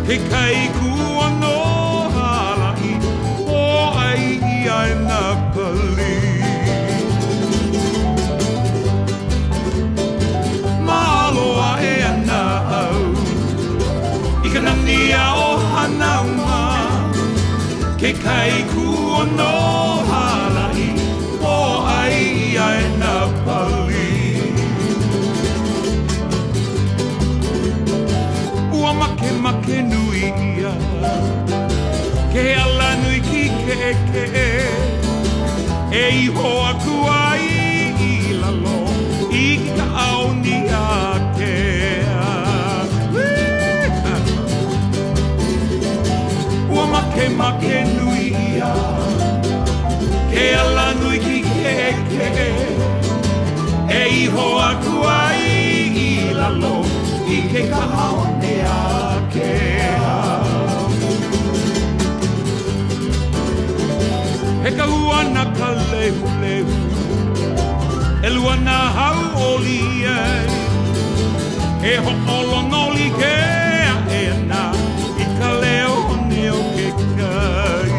Ke kai kua no halai o ai ia e na pali. Mahaloa e ana au I ka nania o hanauma. Ke kai kua no halai o ai ia e na pali. Make nui ia Ke ala nui ki ke E iho aku ai I lalo I ka aoni a ke Ua make nui ia Ke ala nui ki ke E iho aku ai I lalo I ke ka aoni a He ka uana ka lehu E luana hau oli ai E ho olo noli ke a e ana I ka leo neo ke kai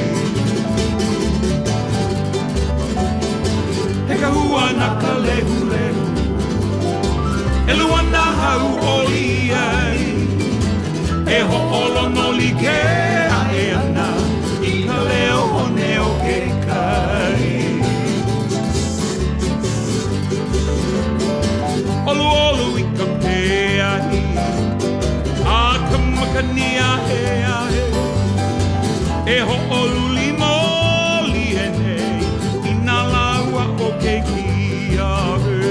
He ka uana ka lehu E luana hau oli ai E ho olo noli ke a e ana I ka leo neo ke kai Olu olu I ka peahi A ka makania he ahe E ho olu limo li e nei I nā laua o ke kia he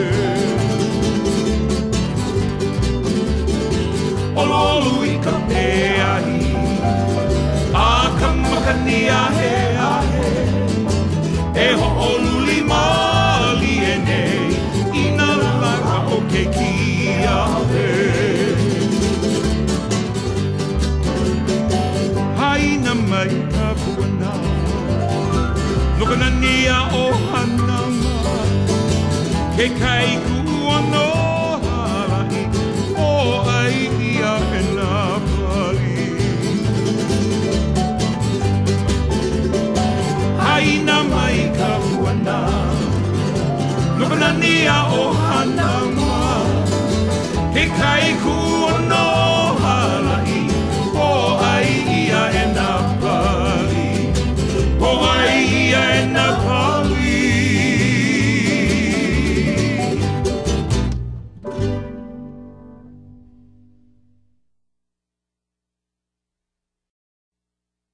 Olu olu I ka peahi A ka makania he ahe E ho olu lima li e nei I nā laua o ke kia he Haina mai ka puana Nokana nia o hananga Ke kai ku